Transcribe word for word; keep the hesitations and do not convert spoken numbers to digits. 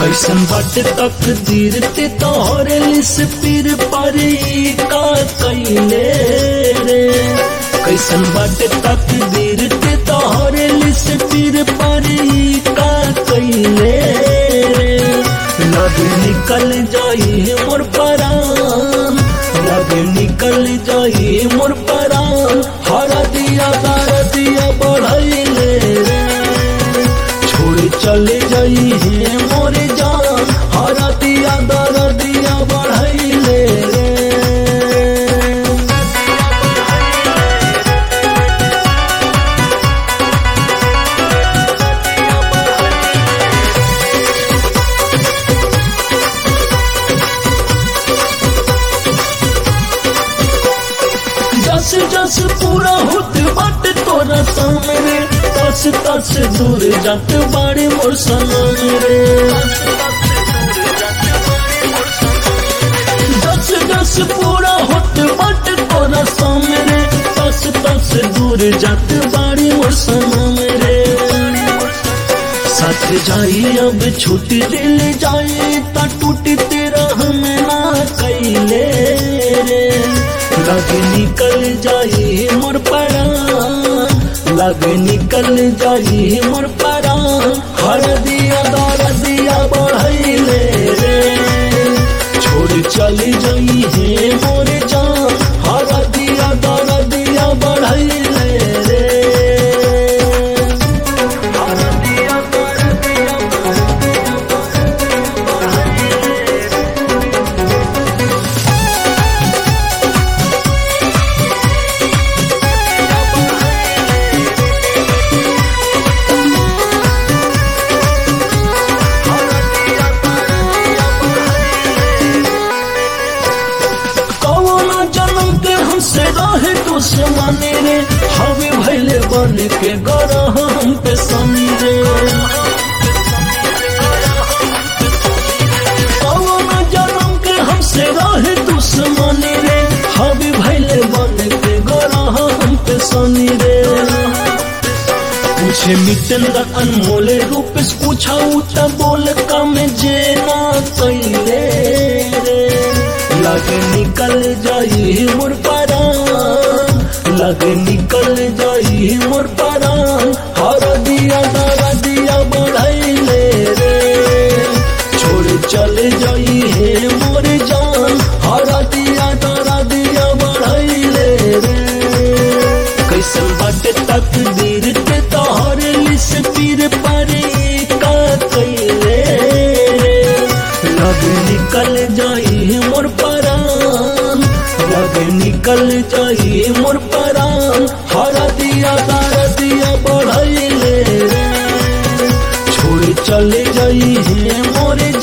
कैसन बाटे तकदीर ते तोहरे लिस पीर परी का कैले रे। कैसन बाटे तकदीर ते तोहरे लिस पीर परी का कैले रे। लगे निकल जाई मोर परान, लगे निकल जाई मोर परान, हरा दिया दार दिया बढ़ैले रे। छोड़ चले जाई है मोरे जान, हरा दिया दार दिया बढ़ैले रे। जस जस पूरा होत बाट तोरा सामने, तस तस दूर जात बाड़े मोर सनम रे। जस जस पूरा होत बाट तोरा सामने, तस तस दूर जात बाड़े मोर सनम रे। साथ जाई अब छूट दिल जाए ता टूट तेरा हम ना कैले रे। लगे निकल जाई मोर परान, लगे निकल जाई मोर परान, हर दिया दार दिया बढ़ैले रे। छोड़ चली जाई है मोर जान, हर दिया दार दिया बढ़ैले रे। हर दिया दार दिया से रहे दुश्मनी रे, हवे भैले बन के गरह हम पे सनी रे। कौन जन्म के हमसे रहे दुश्मनी रे, हवे भैले बन के गरह हम पे सनी रे। पूछे मिटेंद्र अनमोल रूप से पूछाऊ त बोल कम जेना कैले रे। लगे निकल जाई मोर परान, लगे निकल जाई मोर परान, हर दिया दार दिया बढ़ैले रे। छोड़ चले जाई है मोर जान, हर दिया दार दिया बढ़ैले रे। कैसन बाटे तकदीर ते तोहरे लिस पीर परी का कैले रे। लगे निकल जाई मोर परान, लगे निकल जाई मोर परान, हरा दिया दार दिया बढ़ैले रे। छोड़ चले जाई है मोरे